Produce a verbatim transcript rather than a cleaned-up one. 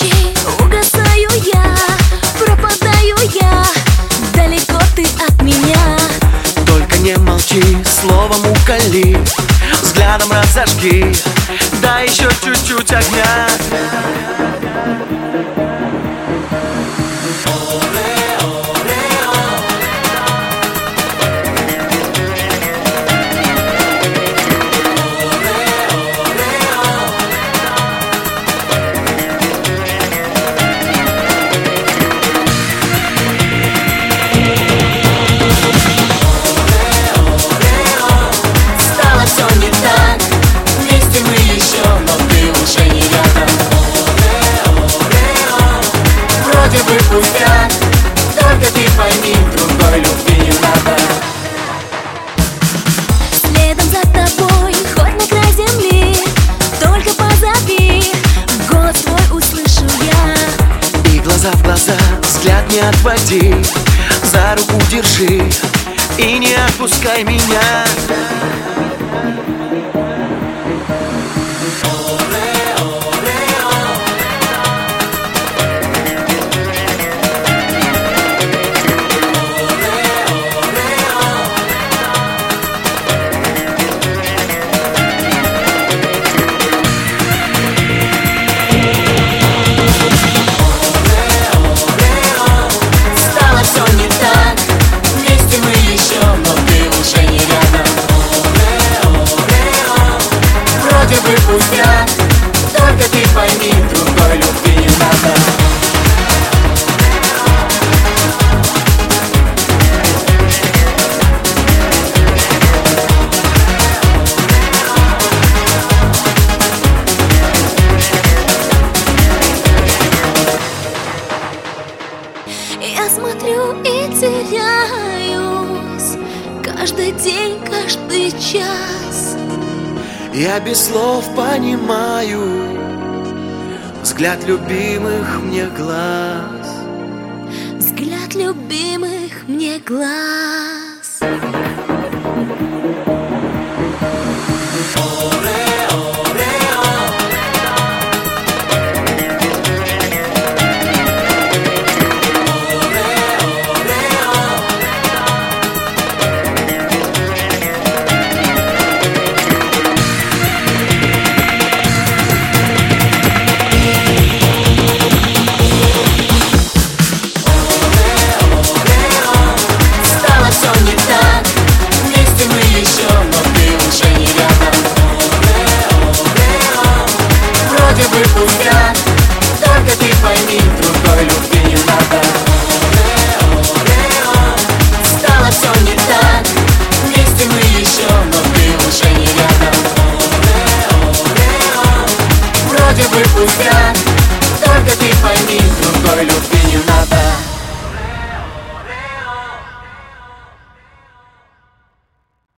молчи, угасаю я, пропадаю я, далеко ты от меня. Только не молчи, словом уколи, взглядом разожги, дай еще чуть-чуть огня. Пустяк, только ты пойми, другой любви не надо. Следом за тобой, хоть на край земли, только позови, голос твой услышу я. И глаза в глаза, взгляд не отводи, за руку держи и не отпускай меня. Пустяк, только ты пойми, другой любви не надо. Я смотрю и теряюсь каждый день, каждый час. Я без слов понимаю взгляд любимых мне глаз. Взгляд любимых мне глаз. Пустяк, только ты пойми, другой любви не надо. Стало все не так, вместе мы еще, но ты уже не рядом. Вроде бы пустяк, только ты пойми, другой любви